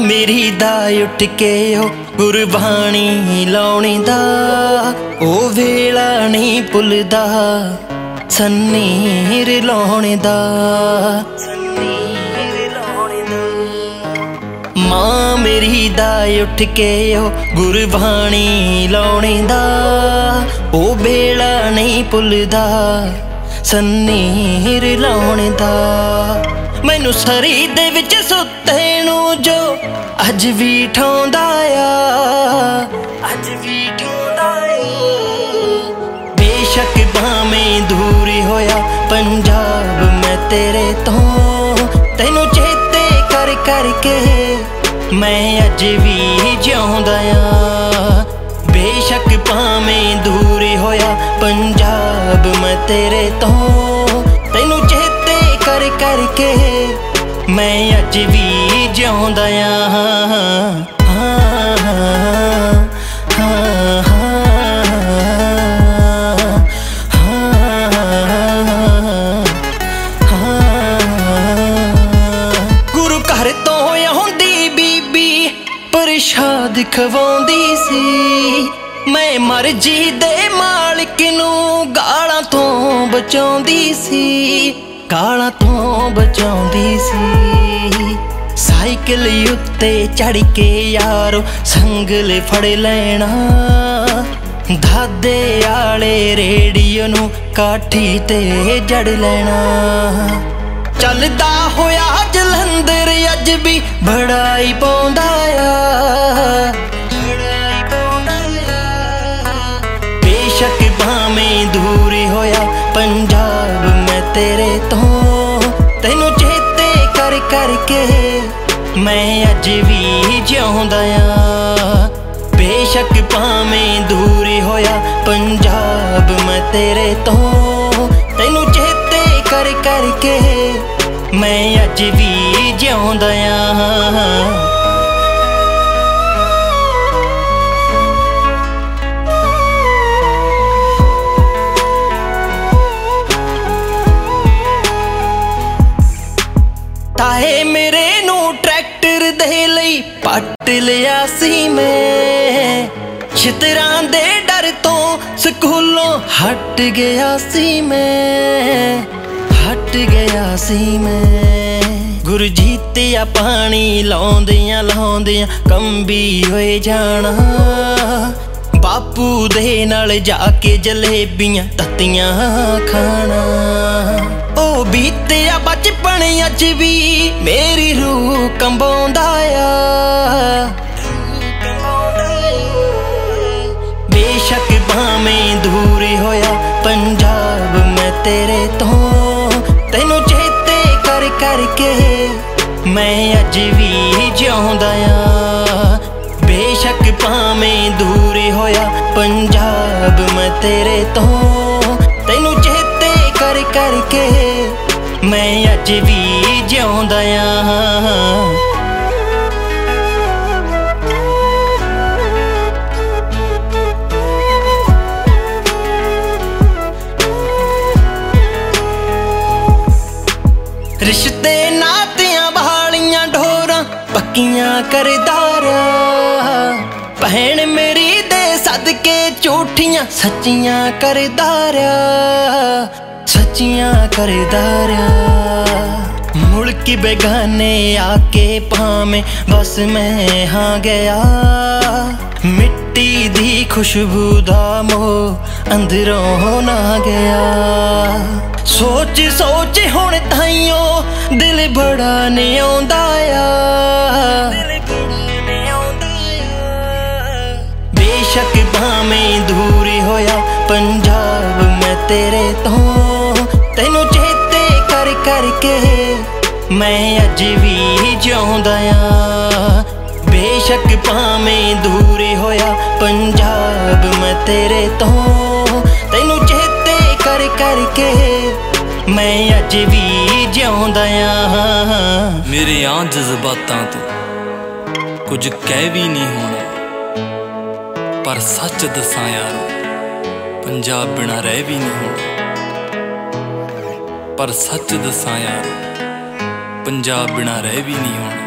मेरी दा उठ के ओ गुरबाणी लाउणी दा ओ वेला नहीं भुलदा सन्नीर लाउणे दा। मां मेरी दा उठ के ओ गुरबाणी लाउणी दा ओ वेला नहीं भुलदा सन्नीर लाउणे दा। मैनू सरी दे विच सुत्ते नू जो अज भी ठौंदा आ, अज भी ठौंदा आ। बेशक भावें दूरी होया पंजाब मैं तेरे तो तैनू चेते कर करके मैं अज भी जिउंदा आ। बेशक भावें दूरी होया पंजाब मैं तेरे तो तैनू चेते कर करके मैं अज भी जिउंदा आ। गुरु घर तो आउंदी बीबी प्रशाद खवाउंदी सी मैं मर्जी दे मालिक नू गालां तो बचाउंदी सी, गालां तो बचाउंदी सी। साइकिल उत्ते चढ़ के यारो संगल फड़ लेना दादे आले रेडियो नू काठी ते जड़ लेना। चलदा होया जलंधर अज भी बड़ाई पाउंदा आ, बेशक भावें दूरी होया पंजाब मैं तेरे तो तैनू चेते कर करके मैं अज भी जिउंदा आ। बेशक भावें दूरी होया पंजाब मैं तेरे तो तैनू चेते कर करके मैं अज भी जिउंदा आ। ताए मेरे नू ट्रैक्टर दे लई पट लिया सी मैं छितरां दे डर तो स्कूलों हट गया सी मैं, हट गया सी मैं। गुरजीतिया पानी लाउंदियां लाउंदियां कंबी होए जाना बापू दे नाल जाके जलेबियां तत्तियां खाना। ओ बीतिया बचपन अज भी मेरी रूह कंबाउंदा आ, बेशक भावें दूरी होया पंजाब मैं तेरे तो तैनू चेते कर करके मैं अज भी जिउंदा आ। बेशक भावें दूरी होया पंजाब मैं तेरे तो तैनू चेते कर करके मैं अज भी जिउंदा आ। रिश्ते नातियां वालियां ढोरां पक्कियां करदा रहा भैन मेरी दे सदके झूठियां सच्चियां करदा रहा, सच्चियां करदा रहा। मुल्क बेगाने आके भावें बस मैं हाँ गया मिट्टी दी खुशबू दा मोह अंदरों ना गया। सोच सोच हुण ताइयों दिल बड़ा नहीं आउंदा आ, बेशक भावें दूरी होया पंजाब मैं तेरे तो तैनू चेते कर करके मैं अज भी जिउंदा आ। बेशक भावें दूरी होया पंजाब मैं तेरे तो तैनू चेते कर करके मैं अज भी जिउंदा आ। मेरे आ जज्बातां तो कुछ कह भी नहीं होना पर सच दसां यारो पंजाब बिना रह भी नहीं होना। पर सच दसां यारो पंजाब बिना रह भी नहीं होना।